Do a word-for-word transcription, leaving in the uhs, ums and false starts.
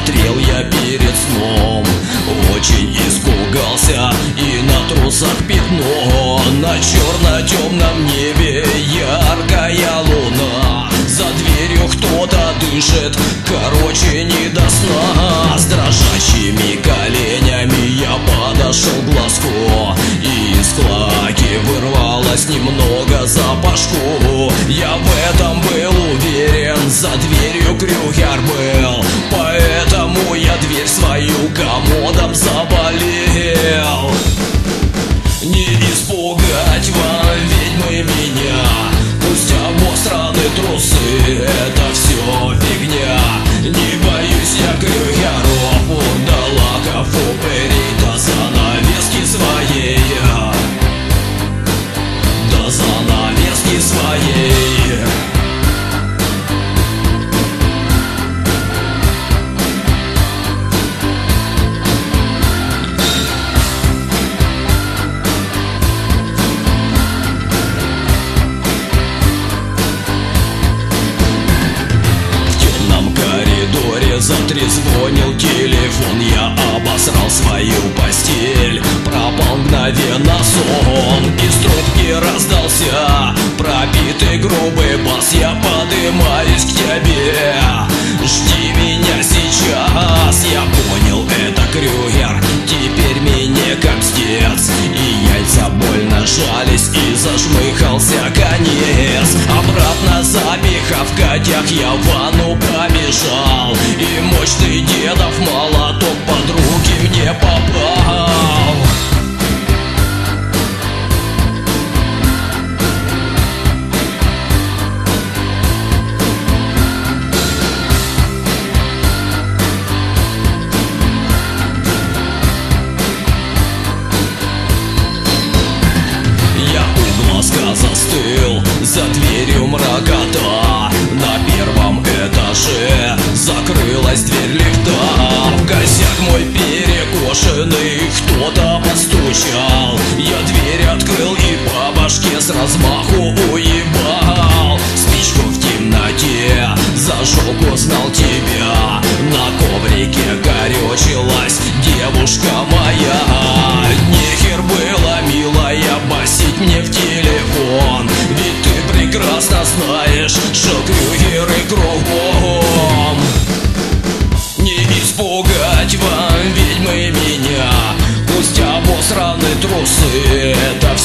смотрел я перед сном. Очень испугался, и на трусах пятно. На черно-темном небе яркая луна. За дверью кто-то дышит, короче, не до сна. С дрожащими коленями я подошел к глазку, и из клаки вырвалось немного запашку. Я в этом был уверен, за дверью крюгер был, поэтому я дверь свою комодом заболел. Не испугать вам, ведьмы, меня, пусть обосраны трусы, это все фигня. Не боюсь я крюгеров, вурдалаков, упырей, до занавески своей, до занавески своей. Затрезвонил телефон, я обосрал свою постель. Пропал мгновенно сон, из трубки раздался пропитый грубый бас. Я подымаюсь к тебе, жди меня сейчас. Я понял, это крюгер, теперь мне как птец. И яйца больно жались, и зажмыхался конец. Обратно запихав котях, я в ванну побежал, и мощный дедов молоток под руки мне попал. Я у глазка застыл, за дверью мракота. На первом этаже закрылась дверь лифта. В косяк мой перекошенный кто-то постучал. Я дверь открыл и по башке с размаху уебал. Спичку в темноте зажег, узнал тебя. На коврике горючилась девушка моя. Нехер было, милая, басить мне в телефон, ведь ты прекрасно знаешь, что крюгеры кругом. Не испугать вам, ведьмы, меня, пусть обосраны трусы, это все